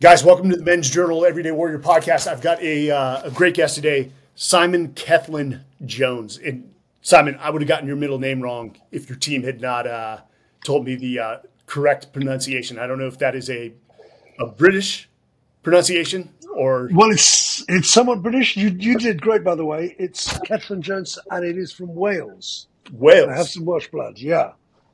Guys, welcome to the Men's Journal Everyday Warrior podcast. I've got a great guest today, Simon Kethlin Jones. And Simon, I would have gotten your middle name wrong if your team had not told me the correct pronunciation. I don't know if that is a British pronunciation or Well, it's somewhat British. You did great, by the way. It's Kethlin Jones, and it is from Wales. And I have Wales. some Welsh blood. Yeah.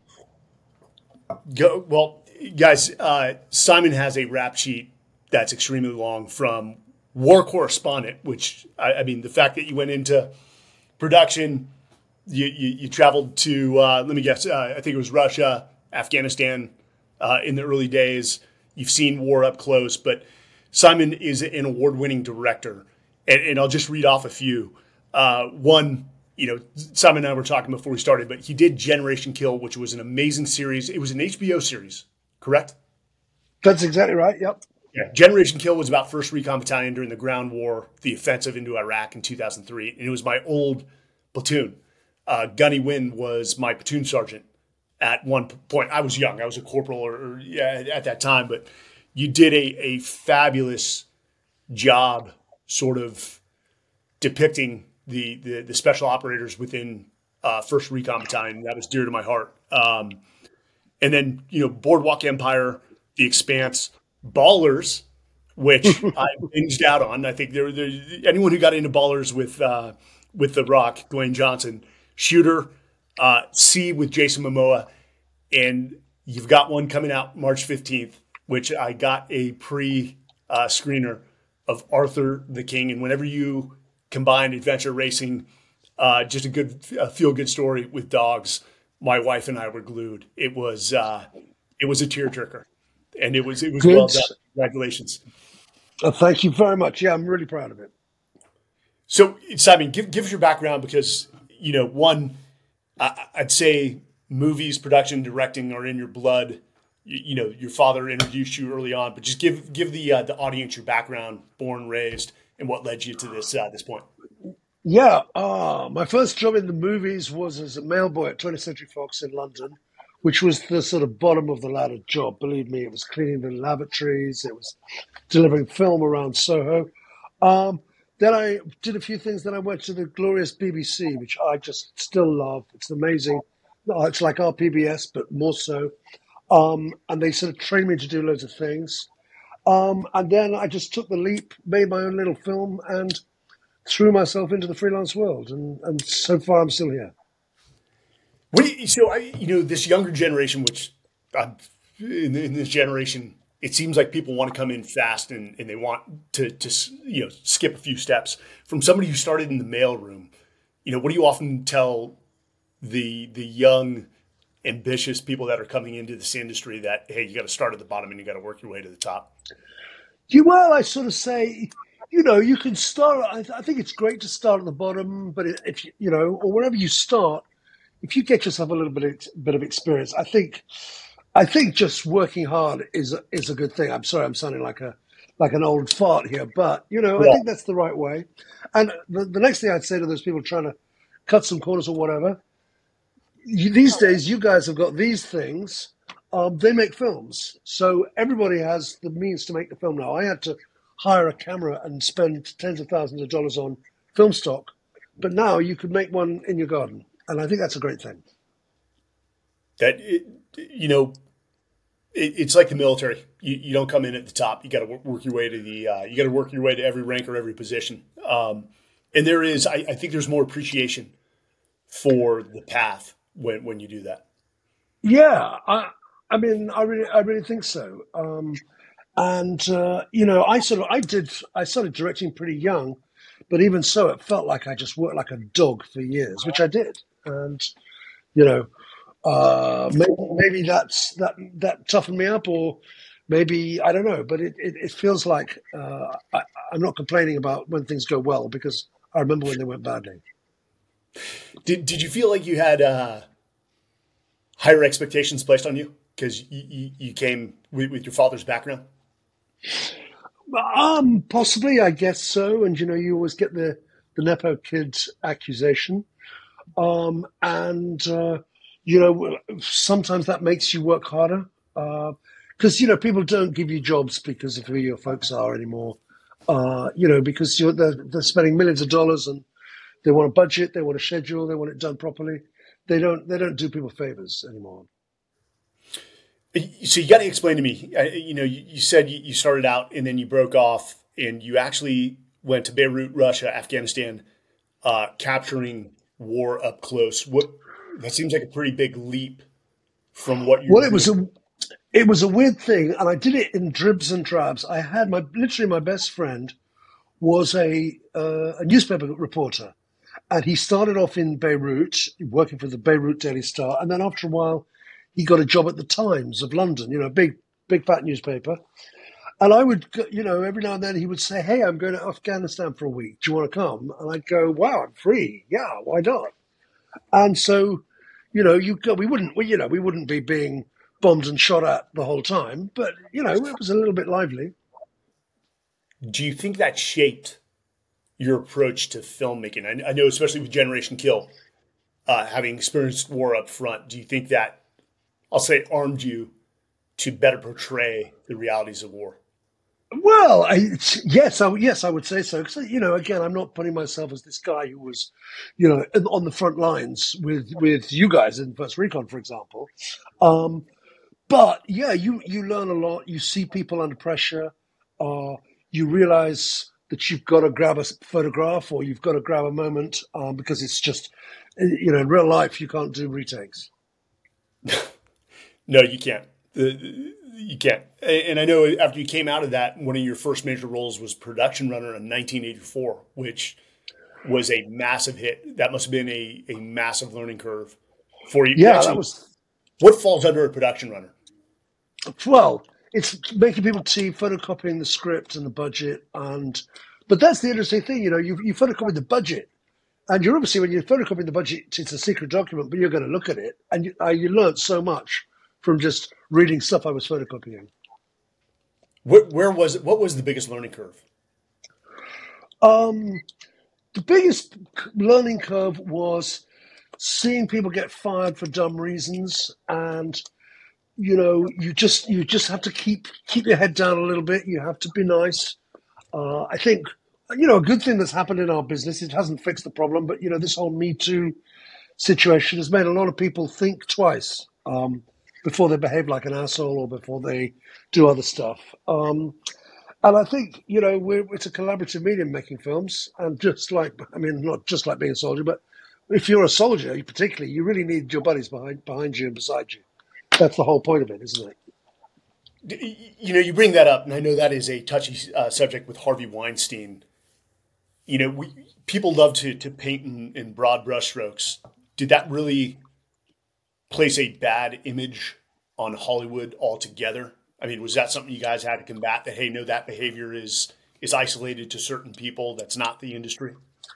Well, guys, Simon has a rap sheet that's extremely long, from war correspondent, which I mean, the fact that you went into production, you traveled to, let me guess, I think it was Russia, Afghanistan in the early days. You've seen war up close, but Simon is an award-winning director. And I'll just read off a few. One, Simon and I were talking before we started, but he did Generation Kill, which was an amazing series. It was an HBO series, correct? That's exactly right. Yep. Yeah. Generation Kill was about 1st Recon Battalion during the ground war, the offensive into Iraq in 2003. And it was my old platoon. Gunny Wynn was my platoon sergeant at one point. I was young. I was a corporal at that time, but you did a fabulous job sort of depicting the special operators within 1st Recon Battalion. That was dear to my heart. And then, Boardwalk Empire, The Expanse, Ballers, which I binged out on. I think there anyone who got into Ballers with The Rock, Dwayne Johnson, Shooter, C with Jason Momoa, and you've got one coming out March 15th, which I got a screener of Arthur the King. And whenever you combine adventure racing, just a good feel-good story with dogs, my wife and I were glued. It was a tearjerker. And it was Good. well done. Congratulations. Thank you very much. Yeah, I'm really proud of it. So, Simon, give us your background because, one, I'd say movies, production, directing are in your blood. Your father introduced you early on, but just give the audience your background, born, raised, and what led you to this point. Yeah. My first job in the movies was as a mailboy at 20th Century Fox in London, which was the sort of bottom of the ladder job. Believe me, it was cleaning the lavatories. It was delivering film around Soho. Then I did a few things. Then I went to the glorious BBC, which I just still love. It's amazing. It's like our PBS, but more so. And they sort of trained me to do loads of things. And then I just took the leap, made my own little film, and threw myself into the freelance world. And so far, I'm still here. This younger generation, which in this generation, it seems like people want to come in fast and they want to skip a few steps. From somebody who started in the mailroom, what do you often tell the young, ambitious people that are coming into this industry that, hey, you got to start at the bottom and you got to work your way to the top? Well, I sort of say, you can start. I think it's great to start at the bottom, but if or wherever you start, if you get yourself a little bit of experience, I think just working hard is a good thing. I'm sorry, I'm sounding like an old fart here, but I think that's the right way. And the next thing I'd say to those people trying to cut some corners or whatever, these days you guys have got these things. They make films, so everybody has the means to make the film now. I had to hire a camera and spend tens of thousands of dollars on film stock, but now you could make one in your garden. And I think that's a great thing. It's like the military. You don't come in at the top. You got to work your way to you got to work your way to every rank or every position. And there is, I think, there's more appreciation for the path when you do that. Yeah, I mean, I really think so. I started directing pretty young, but even so, it felt like I just worked like a dog for years, which I did. And maybe that toughened me up, or maybe I don't know. But it feels like I'm not complaining about when things go well because I remember when they went badly. Did you feel like you had higher expectations placed on you because you came with your father's background? Possibly, I guess so. And you always get the nepo kids accusation. And sometimes that makes you work harder. because people don't give you jobs because of who your folks are anymore. Because they're spending millions of dollars and they want a budget, they want a schedule, they want it done properly. They don't do people favors anymore. So you got to explain to me. You said you started out and then you broke off, and you actually went to Beirut, Russia, Afghanistan, capturing war up close. What that seems like a pretty big leap from what you Well, were doing. it was a weird thing, and I did it in dribs and drabs. I had my best friend was a newspaper reporter, and he started off in Beirut, working for the Beirut Daily Star, and then after a while, he got a job at the Times of London, a big fat newspaper. And I would, every now and then he would say, "Hey, I'm going to Afghanistan for a week. Do you want to come?" And I'd go, "Wow, I'm free. Yeah, why not?" And so, we wouldn't be being bombed and shot at the whole time, but it was a little bit lively. Do you think that shaped your approach to filmmaking? I know, especially with Generation Kill, having experienced war up front, do you think that, I'll say, armed you to better portray the realities of war? Well, yes, I would say so. Because again, I'm not putting myself as this guy who was, on the front lines with you guys in First Recon, for example. Um, but yeah, you learn a lot. You see people under pressure. Uh, you realize that you've got to grab a photograph or you've got to grab a moment because it's just, in real life you can't do retakes. No, you can't. You can't. And I know after you came out of that, one of your first major roles was production runner in 1984, which was a massive hit. That must have been a massive learning curve for you. Yeah, that Actually, was what falls under a production runner? well. It's making people see photocopying the script and the budget, but that's the interesting thing. You photocopy the budget, and you're obviously when you're photocopying the budget, it's a secret document, but you're going to look at it, and you learn so much from just reading stuff I was photocopying. Where was it? What was the biggest learning curve? Um, the biggest learning curve was seeing people get fired for dumb reasons, and you just have to keep your head down a little bit. You have to be nice. I think a good thing that's happened in our business. It hasn't fixed the problem, but this whole Me Too situation has made a lot of people think twice before they behave like an asshole or before they do other stuff. And I think it's a collaborative medium making films, and just like not just like being a soldier, but if you're a soldier, particularly, you really need your buddies behind you and beside you. That's the whole point of it, isn't it? You bring that up, and I know that is a touchy subject with Harvey Weinstein. People love to paint in broad brushstrokes. Did that really place a bad image on Hollywood altogether? I mean, was that something you guys had to combat? That, hey, no, that behavior is isolated to certain people. That's not the industry.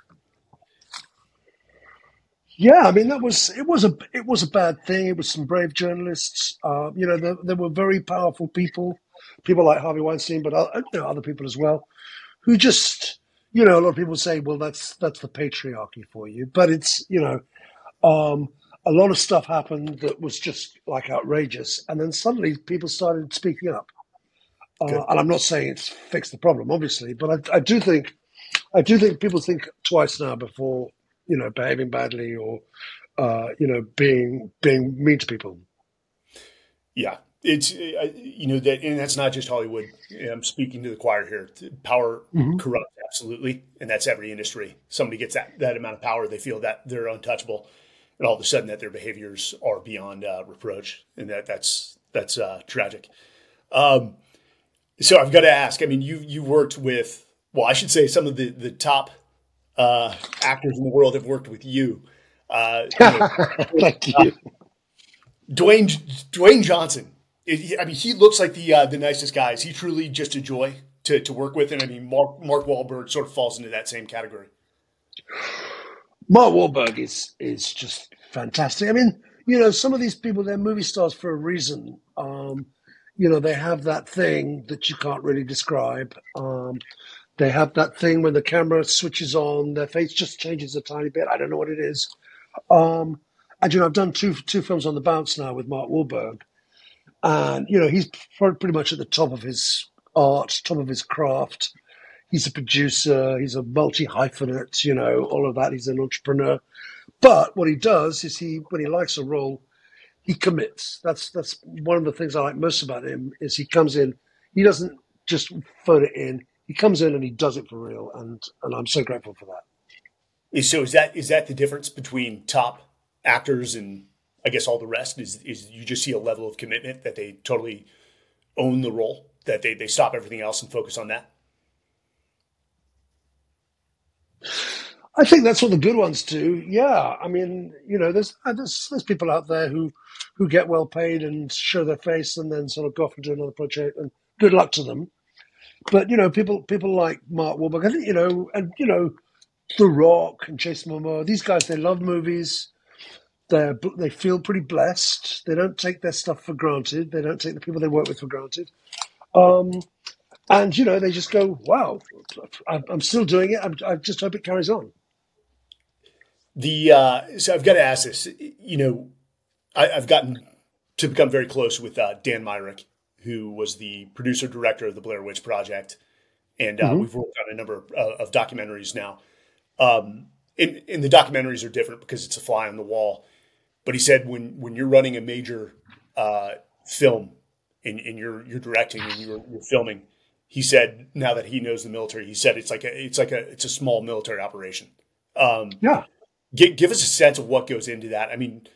Yeah, I mean it was a bad thing. It was some brave journalists. There were very powerful people like Harvey Weinstein, but other people as well, who just a lot of people say, well, that's the patriarchy for you, but it's um, a lot of stuff happened that was just like outrageous, and then suddenly people started speaking up. Good. And I'm not saying it's fixed the problem, obviously, but I do think people think twice now before behaving badly or being mean to people. Yeah, it's that, and that's not just Hollywood. I'm speaking to the choir here. Power Hmm. corrupts absolutely, and that's every industry. Somebody gets that amount of power, they feel that they're untouchable, and all of a sudden that their behaviors are beyond reproach, and that's tragic. Um, so I've got to ask. I mean, you worked with, well, I should say some of the top actors in the world have worked with you. Uh, you know, Thank you. Dwayne Dwayne Johnson. I mean, he looks like the nicest guy. Is he truly just a joy to work with? And I mean, Mark Wahlberg sort of falls into that same category. Mark Wahlberg is just fantastic. I mean, some of these people, they're movie stars for a reason. They have that thing that you can't really describe. They have that thing when the camera switches on, their face just changes a tiny bit. I don't know what it is. Um, and I've done two films on the bounce now with Mark Wahlberg, and he's pretty much at the top of his art, top of his craft. He's a producer, he's a multi hyphenate, all of that. He's an entrepreneur. But what he does is when he likes a role, he commits. That's one of the things I like most about him is he comes in, he doesn't just phone it in. He comes in and he does it for real, and I'm so grateful for that. So is that the difference between top actors and I guess all the rest? Is you just see a level of commitment that they totally own the role, that they stop everything else and focus on that? I think that's what the good ones do. Yeah, I mean, there's people out there who get well paid and show their face and then sort of go off and do another project, and good luck to them. But people like Mark Wahlberg, I think The Rock and Jason Momoa, these guys, they love movies. They feel pretty blessed. They don't take their stuff for granted. They don't take the people they work with for granted. Um, and they just go, "Wow, I'm still doing it. I just hope it carries on." The So I've got to ask this. I've gotten to become very close with Dan Myrick, who was the producer director of the Blair Witch Project, and Hmm. we've worked on a number of documentaries now. And the documentaries are different because it's a fly on the wall. But he said when you're running a major film and you're directing and you're filming, he said now that he knows the military, he said it's a small military operation. Um, Yeah. give us a sense of what goes into that. I mean,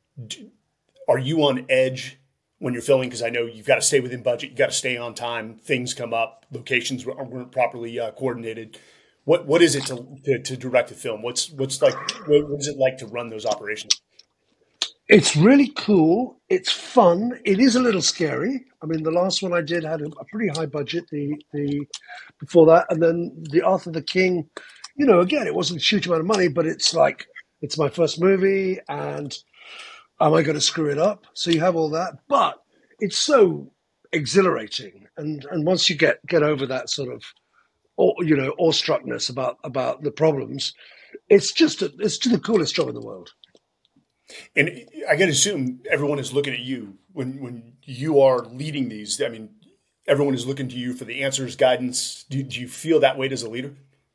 are you on edge when you're filming? Because I know you've got to stay within budget, you got to stay on time. Things come up, locations weren't properly coordinated. What is it to direct a film? What is it like to run those operations? It's really cool. It's fun. It is a little scary. I mean, the last one I did had a pretty high budget. The before that, and then the Arthur the King. Again, it wasn't a huge amount of money, but it's like it's my first movie, and am I going to screw it up? So you have all that, but it's so exhilarating, and once you get over that sort of awestruckness about the problems, it's just the coolest job in the world. And I got to assume everyone is looking at you when you are leading these. I mean, everyone is looking to you for the answers, guidance. Do you feel that weight as a leader?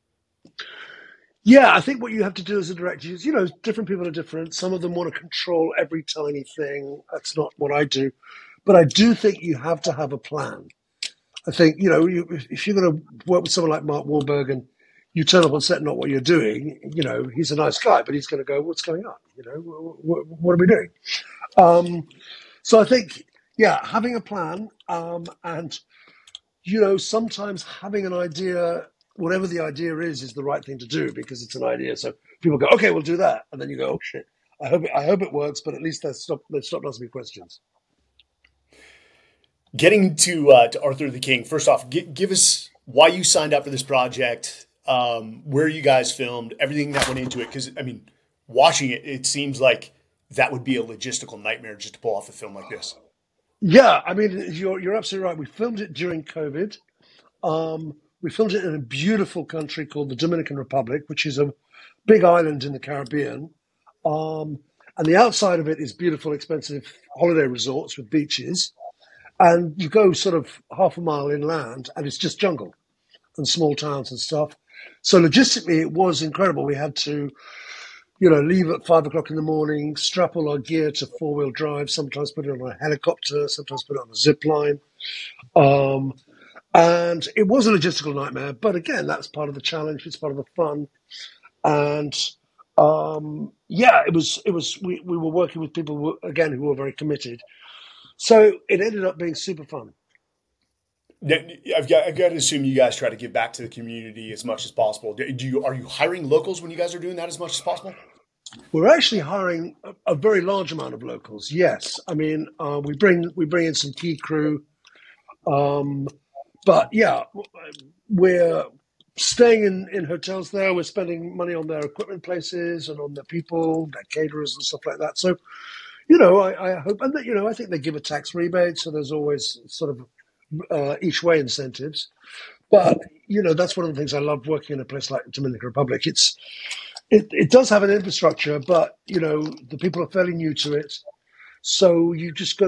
Yeah, I think what you have to do as a director is, different people are different. Some of them want to control every tiny thing. That's not what I do. But I do think you have to have a plan. I think, if you're going to work with someone like Mark Wahlberg and you turn up on set not what you're doing, he's a nice guy, but he's going to go, what's going on? What are we doing? Um, so I think, yeah, having a plan, and sometimes having an idea, whatever the idea is the right thing to do because it's an idea. So people go, okay, we'll do that, and then you go, oh shit, I hope it works, but at least they've stopped asking me questions. Getting to Arthur the King. First off, give us why you signed up for this project, where you guys filmed, everything that went into it. Because I mean, watching it, it seems like that would be a logistical nightmare just to pull off a film like this. Yeah, I mean, you're absolutely right. We filmed it during COVID. We filmed it in a beautiful country called the Dominican Republic, which is a big island in the Caribbean. Um, and the outside of it is beautiful, expensive holiday resorts with beaches. And you go sort of half a mile inland, and it's just jungle and small towns and stuff. So logistically, it was incredible. We had to, leave at 5 o'clock in the morning, strap all our gear to four-wheel drive, sometimes put it on a helicopter, sometimes put it on a zip line. Um, and it was a logistical nightmare, but again, that's part of the challenge. It's part of the fun. And yeah, it was. We were working with people again who were very committed. So it ended up being super fun. Now, I've got to assume you guys try to give back to the community as much as possible. Are you hiring locals when you guys are doing that as much as possible? We're actually hiring a very large amount of locals. Yes, I mean we bring in some key crew, um, but yeah, we're staying in hotels there. We're spending money on their equipment places and on their people, their caterers and stuff like that. So I hope, and that, I think they give a tax rebate, so there's always sort of each way incentives. But that's one of the things I love working in a place like Dominican Republic. It does have an infrastructure, but the people are fairly new to it. So you just got to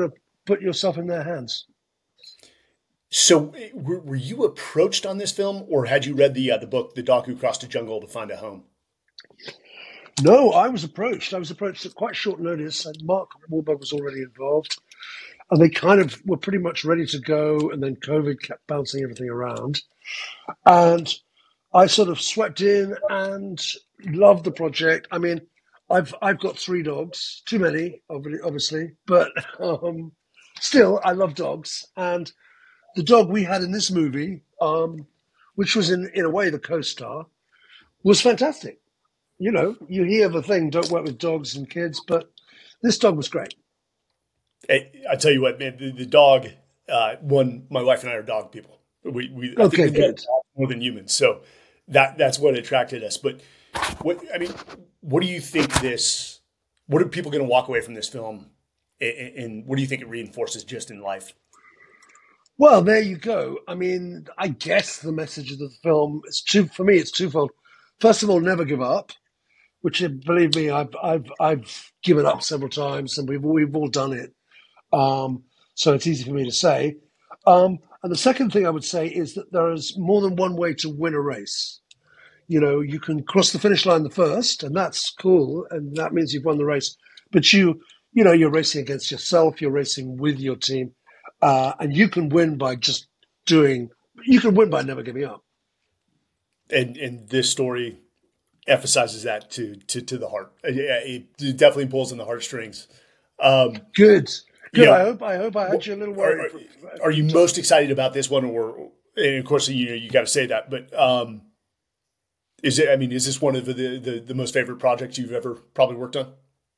put yourself in their hands. So, were you approached on this film, or had you read the book, The Dog Who Crossed the Jungle to Find a Home? No, I was approached. I was approached at quite short notice, and Mark Wahlberg was already involved. And they kind of were pretty much ready to go, and then COVID kept bouncing everything around. And I sort of swept in and loved the project. I mean, I've got 3 dogs, too many, obviously, but still, I love dogs. And the dog we had in this movie, which was in a way the co-star, was fantastic. You know, you hear the thing, don't work with dogs and kids, but this dog was great. Hey, I tell you what, man, the dog. One, my wife and I are dog people. I think Okay, we love good. dogs more than humans, so that's what attracted us. But I mean, what do you think this? What are people going to walk away from this film, and what do you think it reinforces just in life? Well, there you go. I mean, I guess the message of the film is for me. It's twofold. First of all, never give up. Which, believe me, I've given up several times, and we've all done it. So it's easy for me to say. And the second thing I would say is that there is more than one way to win a race. You know, you can cross the finish line the first, and that's cool, and that means you've won the race. But you're racing against yourself. You're racing with your team, and you can win by just doing. You can win by never giving up. And this story emphasizes that to the heart. It definitely pulls in the heartstrings. Um, Good, you good. know, I hope I had you a little are, worried. are you most excited about this one, or and of course you got to say that, but is it? I mean, is this one of the most favorite projects you've ever probably worked on?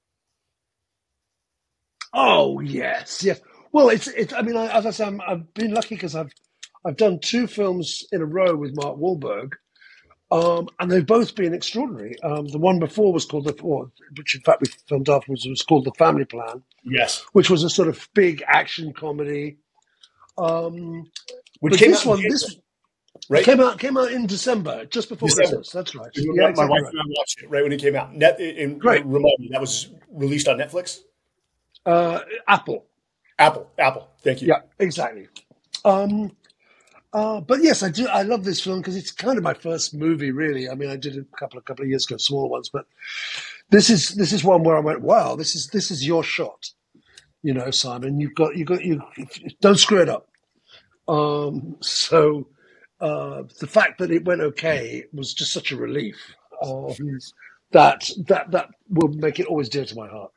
Oh yes, yes. Well, it's. I mean, as I say, I've been lucky because I've done 2 films in a row with Mark Wahlberg, and they've both been extraordinary. The one before was called which in fact we filmed afterwards, was called The Family Plan, Yes, which was a sort of big action comedy. Um, which but came out in this January, right? came out in December, just before December. Christmas. That's right. Yeah, My exactly wife right. and I watched it right when it came out. And Great. remind me, that was released on Netflix. Apple. Apple. Thank you. Yeah, exactly. Um, but yes, I do. I love this film because it's kind of my first movie, really. I mean, I did it a couple of years ago, smaller ones, but this is one where I went, wow, this is your shot. You know, Simon, you don't screw it up. So the fact that it went okay was just such a relief. That will make it always dear to my heart.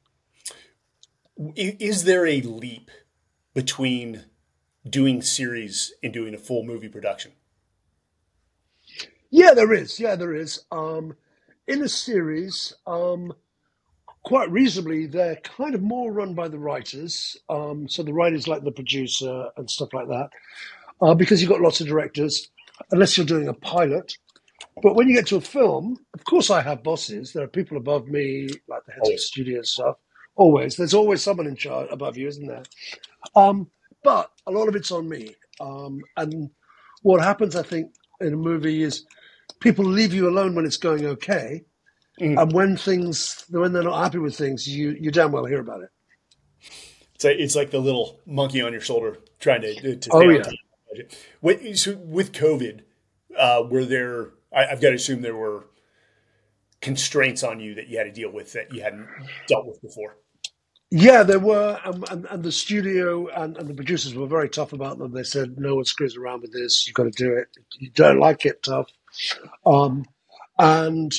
Is there a leap between doing series and doing a full movie production? Yeah, there is. Yeah, there is. In a series, quite reasonably, they're kind of more run by the writers. So the writers like the producer and stuff like that, because you've got lots of directors, unless you're doing a pilot. But when you get to a film, of course, I have bosses. There are people above me, like the heads of Always. studio and stuff. Always, there's always someone in charge above you, isn't there? Um, but a lot of it's on me. And what happens, I think, in a movie is people leave you alone when it's going okay, Mm. and when they're not happy with things, you damn well hear about it. It's like the little monkey on your shoulder trying to Oh stay on yeah. top of the budget. So with COVID, were there? I've got to assume there were constraints on you that you had to deal with that you hadn't dealt with before. Yeah, there were, and the studio and the producers were very tough about them. They said, "No one screws around with this. You've got to do it. You don't like it, tough." Um, and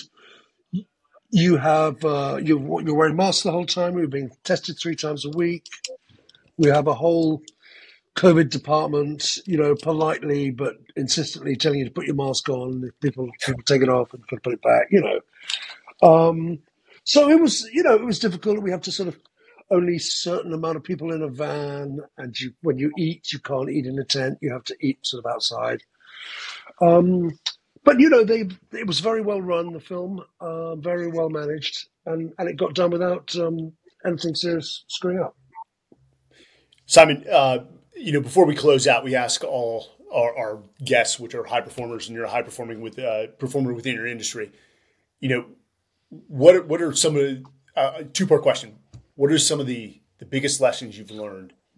you're wearing masks the whole time. We're being tested 3 times a week. We have a whole COVID department, politely but insistently telling you to put your mask on. If people take it off and can put it back. Um, so it was difficult. We have to sort of only certain amount of people in a van, and when you eat, you can't eat in a tent. You have to eat sort of outside. Um, but it was very well run. The film, very well managed, and it got done without anything serious screwing up. Simon, before we close out, we ask all our guests, which are high performers, and you're a high performing performer within your industry. You know, what are some of the 2-part question? What are some of the biggest lessons you've learned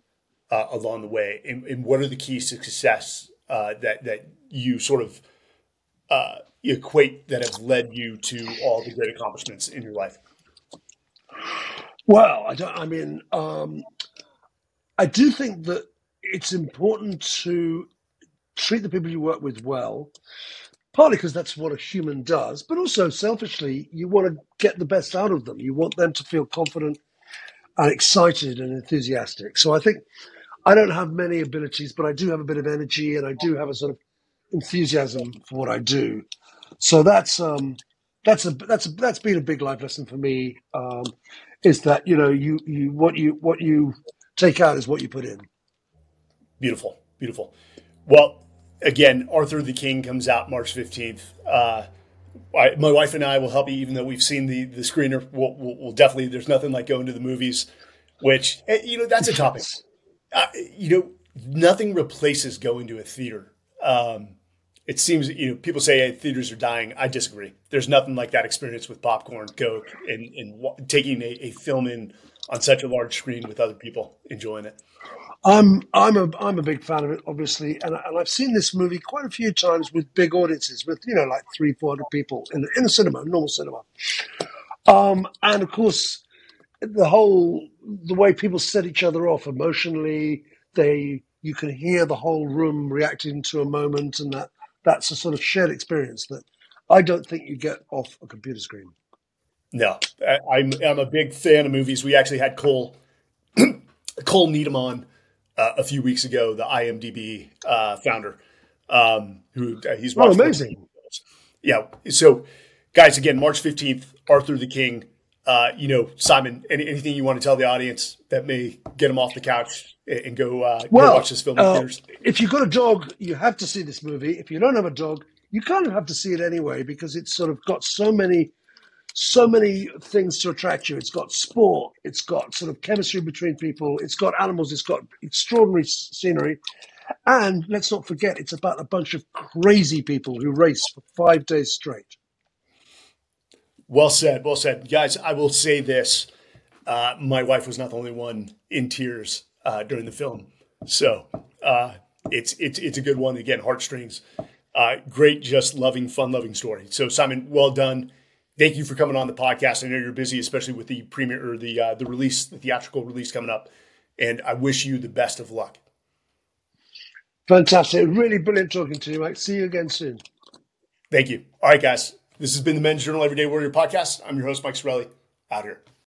along the way, and what are the keys to success that you sort of equate that have led you to all the great accomplishments in your life? Well, I don't. I mean, I do think that it's important to treat the people you work with well. Partly because that's what a human does, but also selfishly, you want to get the best out of them. You want them to feel confident and excited and enthusiastic. So I think I don't have many abilities, but I do have a bit of energy and I do have a sort of enthusiasm for what I do. So that's been a big life lesson for me. Is that what you take out is what you put in. Beautiful, beautiful. Well, again, Arthur the King comes out March 15th. My wife and I will help you, even though we've seen the screener. We'll definitely. There's nothing like going to the movies, which that's a topic. Nothing replaces going to a theater. It seems people say hey, theaters are dying. I disagree. There's nothing like that experience with popcorn, Coke, and taking a film in on such a large screen with other people enjoying it. I'm a big fan of it, obviously, and I've seen this movie quite a few times with big audiences, with like 300-400 people in the cinema, normal cinema. And of course, the way people set each other off emotionally, you can hear the whole room reacting to a moment, and that's a sort of shared experience that I don't think you get off a computer screen. No, I'm a big fan of movies. We actually had Cole Needham on a few weeks ago, the IMDb founder, he's watched. Oh, amazing! Yeah. So, guys, again, March 15th, Arthur the King. Simon, anything you want to tell the audience that may get them off the couch and go watch this film in theaters? If you've got a dog, you have to see this movie. If you don't have a dog, you kind of have to see it anyway because it's sort of got so many things to attract you. It's got sport, it's got sort of chemistry between people, it's got animals, it's got extraordinary scenery, and let's not forget, it's about a bunch of crazy people who race for 5 days straight. Well said, well said. Guys, I will say this. My wife was not the only one in tears during the film. So it's a good one. Again, heartstrings. Great, just loving, fun-loving story. So Simon, well done. Thank you for coming on the podcast. I know you're busy, especially with the premiere or the release, the theatrical release coming up. And I wish you the best of luck. Fantastic. Really brilliant talking to you, mate. See you again soon. Thank you. All right, guys. This has been the Men's Journal Everyday Warrior podcast. I'm your host, Mike Sorelli. Out here.